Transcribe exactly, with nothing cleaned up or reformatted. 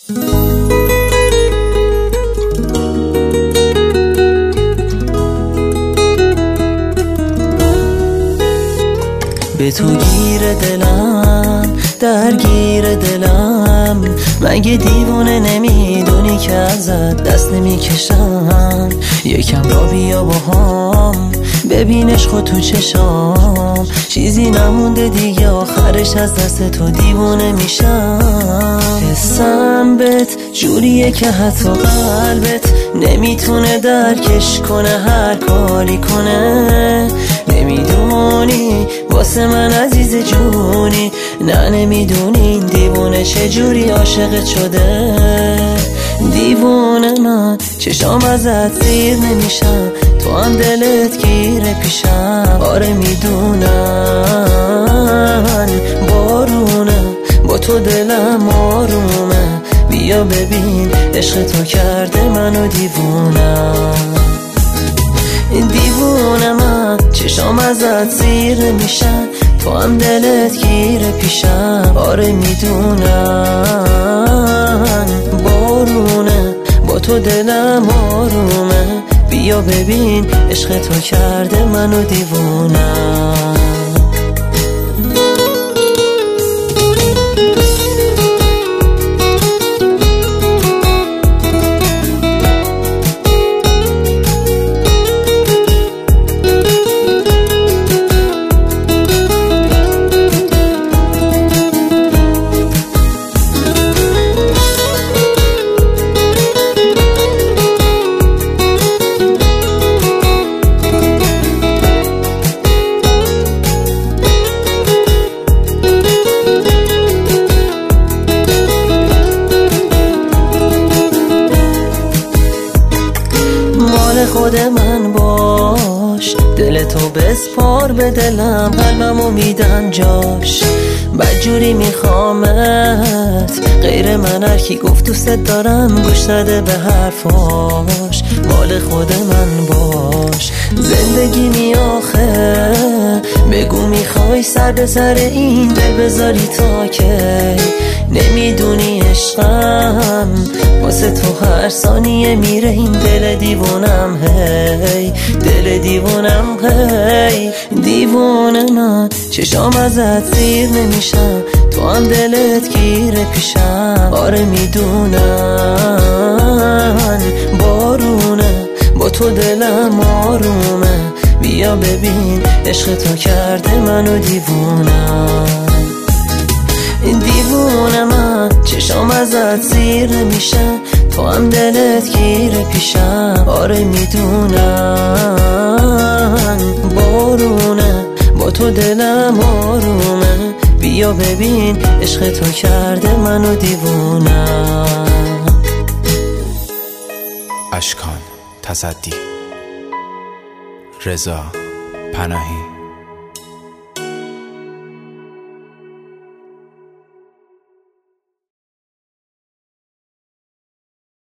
به تو گیر دلم، درگیر دلم، مگه دیوونه نمیدونی که ازت دست نمیکشم؟ یکم را بیا با هم ببین عشق تو چشام، چیزی نمونده دیگه آخرش از دست تو دیوونه میشم. حسم بهت جوریه که حتی قلبت نمیتونه درکش کنه، هر کاری کنه. نمیدونی واسه من عزیز جونی، نه نمیدونی این دیوونه چجوری عاشقت شده. دیوونه من چشام ازت زیر نمیشم، تو هم دلت گیره پیشم. آره میدونم بارونه، با تو دلم آرومه. بیا ببین عشق تو کرده منو دیوونم. دیوونه من چشام ازت زیر نمیشم، تو هم دلت گیره پیشم. آره میدونم بارونه، با تو دلم آرومه. بیا ببین عشق تو کرده منو دیوونم. خود من باش، دل تو بسپار به دلم، قلبمو میدم جاش. بدجوری میخوامت، غیر من هر کی گفت دوست دارم گوش نده به حرفاش. مال خود من باش، زندگی می آخه بگو میخوای سر به سر این دل بذاری تا که. نمیدونی عشقم واسه تو هر ثانیه میره این دل دیوونم. هی دل دیوونم، هی دیوونه من چشام ازت زیر نمیشم، تو هم دلت گیره پیشم. آره میدونم بارونه، با تو دلم آرومه. بیا ببین عشق تو کرده منو دیوونم. دیوونه من چشام ازت زیر نمیشم، تو هم دلت گیره پیشم. آره میدونم بارونه، با تو دلم آرومه. بیا ببین عشق تو کرده منو دیوونم. اشکان تصدی، رضا پناهی.